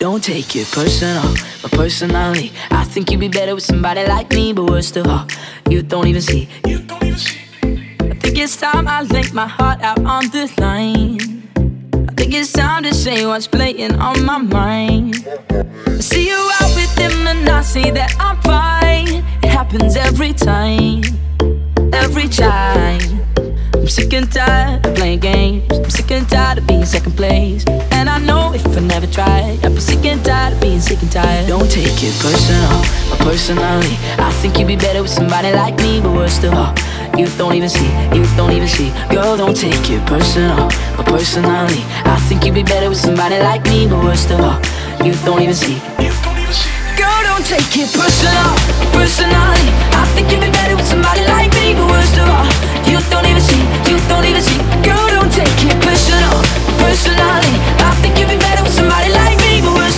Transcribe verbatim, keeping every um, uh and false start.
Don't take it personal, but personally I think you'd be better with somebody like me. But worst of all, you don't even see. You don't even see. I think it's time I laid my heart out on the line. I think it's time to say what's playing on my mind. I see you out with him and I say that I'm fine. It happens every time, every time. I'm sick and tired of playing games. I'm sick and tired of being second place. And I know if I never tried, I'd be sick and tired of being sick and tired. Don't take it personal, or personally I think you'd be better with somebody like me. But worst of all, you don't even see, you don't even see. Girl, don't take it personal, but personally I think you'd be better with somebody like me. But worst of all, you don't even see, you don't even see. Girl, don't take it personal, personally I think you'd be better with somebody like me. But worst of all, you don't even see, you don't even see. Girl, don't take it personal, personally I think you'd be better with